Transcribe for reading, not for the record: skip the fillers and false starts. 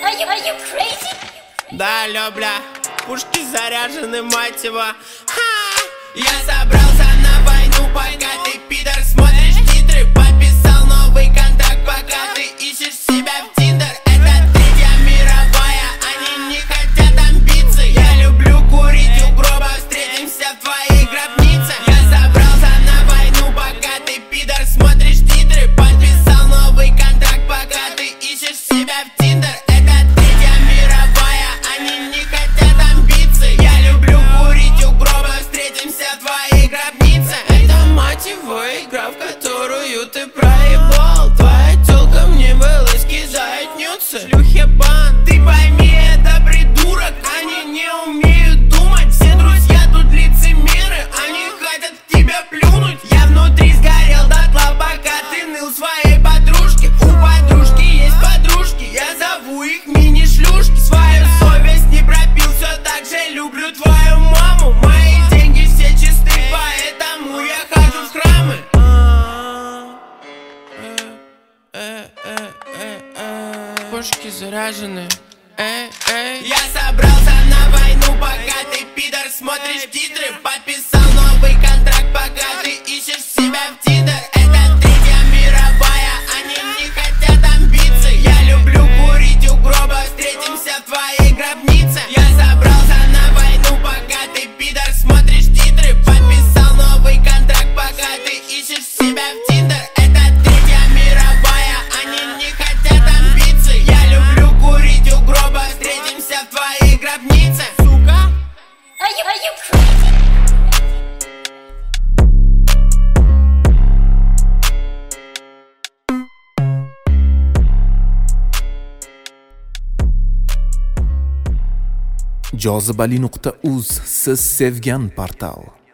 Are you crazy? Да, алло, бля, пушки заряжены, мать его. Ха! Я собрался на войну, пока ты, пидор, смотришь титры. Подписал новый контракт, пока ты ищешь себя в Тиндер. Это Третья мировая, они не хотят амбиций. Я люблю курить у гроба, встретимся в твоей гробнице. Я собрался на войну, пока ты, пидор, смотришь титры. Подписал новый контракт, пока ты ищешь себя в Тиндер. Это Третья мировая, они не хотят амбиций. Я люблю курить у гроба, встретимся в твоей гробнице. Это, мать его, игра, в которую ты проебал. Твоя тёлка мне вылазки заднются. Шлюхи бан, ты пойми, это придурок. Они не умеют думать. Все друзья тут лицемеры, они хотят в тебя плюнуть. Я внутри сгорел дотла, пока ты ныл своей подружке. У подружки есть подружки, я зову их мини-шлюшки. Свою совесть не пропил, все так же люблю твою маму. Мои деньги все чисты, поэтому я хожу в храмы. Пушки заряжены. Я собрался на войну, пока ты, пидор, смотришь титры. Подписал новый контракт, пока ты ищешь себя в Тиндер. Это Третья мировая, они не хотят амбиций. Я люблю курить у гроба, встретимся в твоей гробнице. Я собрался на войну, пока ты, пидор, смотришь титры. Подписал новый контракт, пока ты ищешь себя в Тиндер. Это Третья мировая, они не хотят амбиций. Я люблю курить у гроба, встретимся в твоей гробнице. Сука! Are you crazy? Jozibali.uz siz sevgan portal.